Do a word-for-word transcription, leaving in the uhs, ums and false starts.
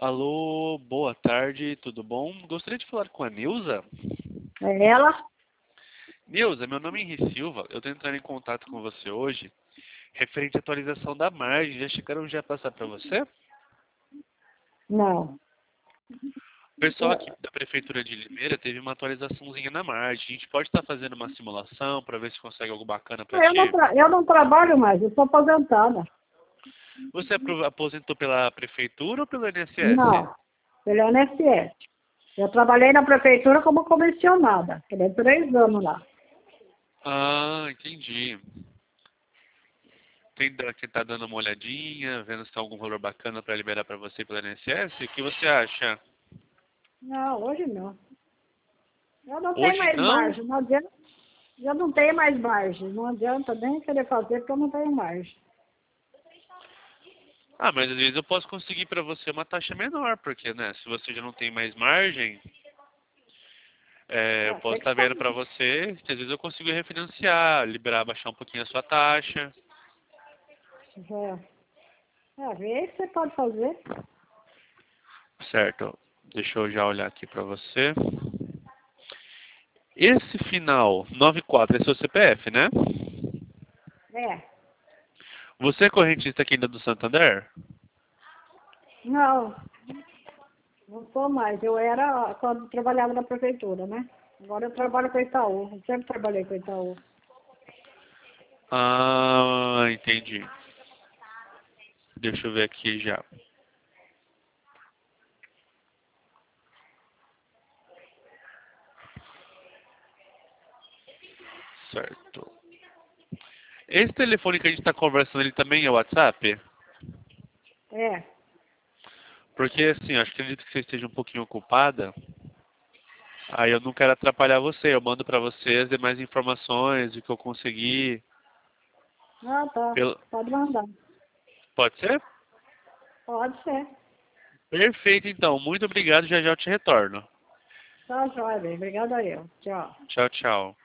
Alô, boa tarde, tudo bom? Gostaria de falar com a Nilza. É ela? Nilza, meu nome é Henri Silva, eu estou entrando em contato com você hoje, referente à atualização da margem. Já chegaram já a passar para você? Não. O pessoal aqui da Prefeitura de Limeira teve uma atualizaçãozinha na margem. A gente pode estar fazendo uma simulação para ver se consegue algo bacana para Eu não, ti? tra- eu não trabalho mais, eu sou aposentada. Você apro- aposentou pela Prefeitura ou pelo I N S S? Não, pelo I N S S. Eu trabalhei na prefeitura como comissionada. Fiquei três anos lá. Ah, entendi. Tem da- que tá dando uma olhadinha, vendo se tem algum valor bacana para liberar para você pelo I N S S? O que você acha? Não, hoje não. Eu não tenho Hoje mais não? margem, não adianta. Eu não tenho mais margem. Não adianta nem querer fazer porque eu não tenho margem. Ah, mas às vezes eu posso conseguir para você uma taxa menor, porque, né, se você já não tem mais margem, é, eu É, posso tem que estar vendo para fazer. você que às vezes eu consigo refinanciar, liberar, baixar um pouquinho a sua taxa. É, é vê se você pode fazer. Certo. Deixa eu já olhar aqui para você. Esse final noventa e quatro é seu C P F, né? É. Você é correntista aqui ainda do Santander? Não, não sou mais. Eu era quando trabalhava na prefeitura, né? Agora eu trabalho com Itaú. Eu sempre trabalhei com Itaú. Ah, entendi. Deixa eu ver aqui já. Certo. Esse telefone que a gente está conversando, ele também é WhatsApp? É. Porque, assim, eu acredito que você esteja um pouquinho ocupada. Aí eu não quero atrapalhar você. Eu mando para você as demais informações, o que eu consegui. Ah, tá. Pelo... Pode mandar. Pode ser? Pode ser. Perfeito, então. Muito obrigado. Já já eu te retorno. Tá, joia, bem. Obrigada eu. Tchau. Tchau, tchau.